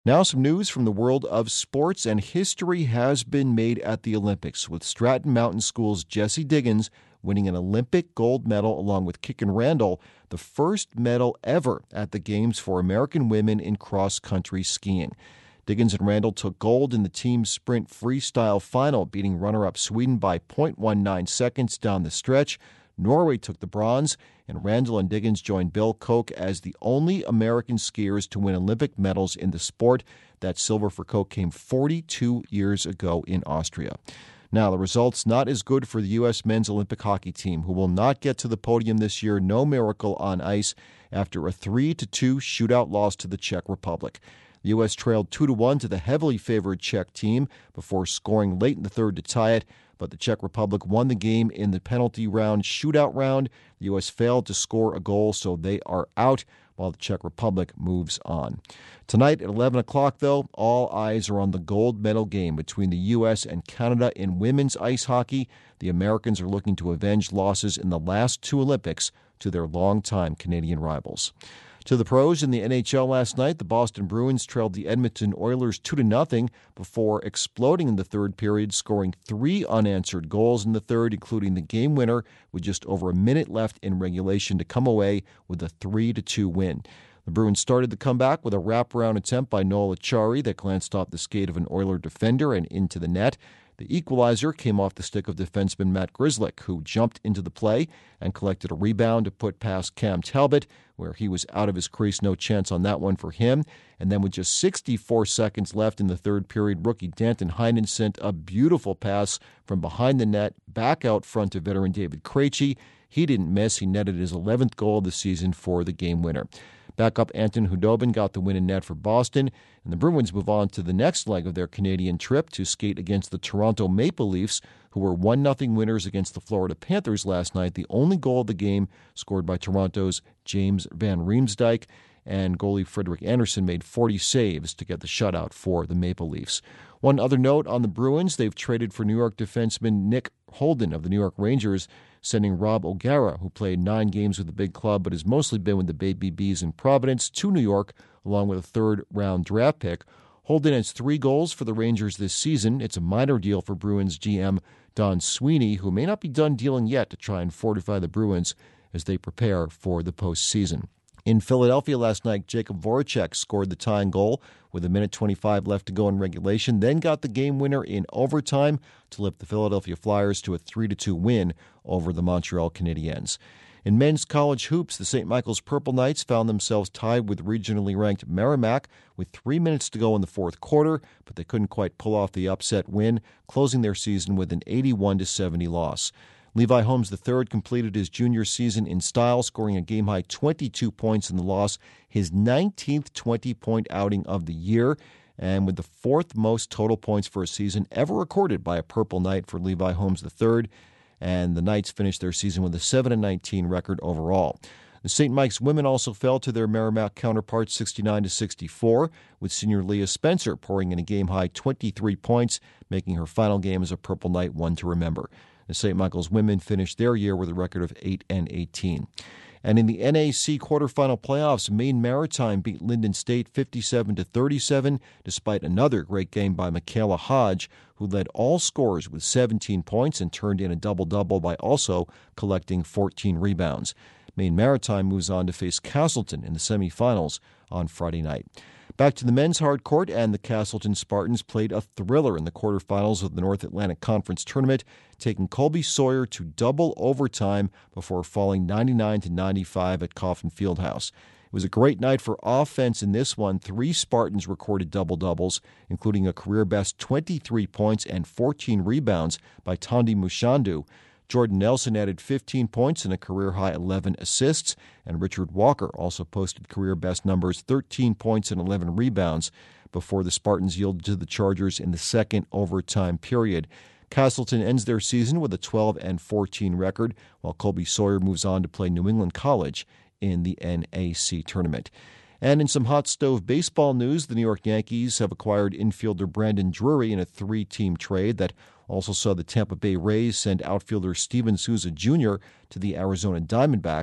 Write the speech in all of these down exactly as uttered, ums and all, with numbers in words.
Now some news from the world of sports, and history has been made at the Olympics, with Stratton Mountain School's Jessie Diggins winning an Olympic gold medal along with Kicken Randall, the first medal ever at the Games for American women in cross-country skiing. Diggins and Randall took gold in the team sprint freestyle final, beating runner-up Sweden by point one nine seconds down the stretch. Norway took the bronze, and Randall and Diggins joined Bill Koch as the only American skiers to win Olympic medals in the sport. That silver for Koch came forty-two years ago in Austria. Now, the results not as good for the U S men's Olympic hockey team, who will not get to the podium this year. No miracle on ice after a three to two shootout loss to the Czech Republic. The U S trailed two to one to the heavily favored Czech team before scoring late in the third to tie it, but the Czech Republic won the game in the penalty round shootout round. The U S failed to score a goal, so they are out, while the Czech Republic moves on. Tonight at eleven o'clock, though, all eyes are on the gold medal game between the U S and Canada in women's ice hockey. The Americans are looking to avenge losses in the last two Olympics to their longtime Canadian rivals. To the pros in the N H L last night, the Boston Bruins trailed the Edmonton Oilers two to nothing before exploding in the third period, scoring three unanswered goals in the third, including the game winner with just over a minute left in regulation to come away with a three to two win. The Bruins started the comeback with a wraparound attempt by Noel Acciari that glanced off the skate of an Oiler defender and into the net. The equalizer came off the stick of defenseman Matt Grzelcyk, who jumped into the play and collected a rebound to put past Cam Talbot, where he was out of his crease. No chance on that one for him. And then with just sixty-four seconds left in the third period, rookie Danton Heinen sent a beautiful pass from behind the net back out front to veteran David Krejci. He didn't miss. He netted his eleventh goal of the season for the game winner. Backup Anton Khudobin got the win in net for Boston, and the Bruins move on to the next leg of their Canadian trip to skate against the Toronto Maple Leafs, who were one nothing winners against the Florida Panthers last night. The only goal of the game scored by Toronto's James Van Riemsdyk, and goalie Frederik Andersen made forty saves to get the shutout for the Maple Leafs. One other note on the Bruins, they've traded for New York defenseman Nick Holden of the New York Rangers, sending Rob O'Gara, who played nine games with the big club but has mostly been with the Baby Bees in Providence, to New York, along with a third-round draft pick. Holden has three goals for the Rangers this season. It's a minor deal for Bruins G M Don Sweeney, who may not be done dealing yet to try and fortify the Bruins as they prepare for the postseason. In Philadelphia last night, Jacob Voracek scored the tying goal with a minute twenty-five left to go in regulation, then got the game winner in overtime to lift the Philadelphia Flyers to a three to two win over the Montreal Canadiens. In men's college hoops, the Saint Michael's Purple Knights found themselves tied with regionally ranked Merrimack with three minutes to go in the fourth quarter, but they couldn't quite pull off the upset win, closing their season with an eighty-one to seventy loss. Levi Holmes the third completed his junior season in style, scoring a game-high twenty-two points in the loss, his nineteenth twenty-point outing of the year, and with the fourth most total points for a season ever recorded by a Purple Knight for Levi Holmes the third, and the Knights finished their season with a seven and nineteen record overall. The Saint Mike's women also fell to their Merrimack counterparts sixty-nine to sixty-four, with senior Leah Spencer pouring in a game-high twenty-three points, making her final game as a Purple Knight one to remember. The Saint Michael's women finished their year with a record of eight and eighteen. And in the N A C quarterfinal playoffs, Maine Maritime beat Linden State fifty-seven to thirty-seven, despite another great game by Michaela Hodge, who led all scorers with seventeen points and turned in a double-double by also collecting fourteen rebounds. Maine Maritime moves on to face Castleton in the semifinals on Friday night. Back to the men's hard court, and the Castleton Spartans played a thriller in the quarterfinals of the North Atlantic Conference Tournament, taking Colby Sawyer to double overtime before falling ninety-nine to ninety-five at Coffin Fieldhouse. It was a great night for offense in this one. Three Spartans recorded double-doubles, including a career-best twenty-three points and fourteen rebounds by Tondi Mushandu. Jordan Nelson added fifteen points and a career-high eleven assists, and Richard Walker also posted career-best numbers, thirteen points and eleven rebounds, before the Spartans yielded to the Chargers in the second overtime period. Castleton ends their season with a twelve and fourteen record, while Colby Sawyer moves on to play New England College in the N A C tournament. And in some hot stove baseball news, the New York Yankees have acquired infielder Brandon Drury in a three-team trade that also saw the Tampa Bay Rays send outfielder Steven Souza Junior to the Arizona Diamondbacks.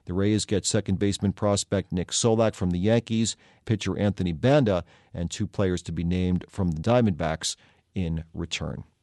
The Rays get second baseman prospect Nick Solak from the Yankees, pitcher Anthony Banda, and two players to be named from the Diamondbacks in return.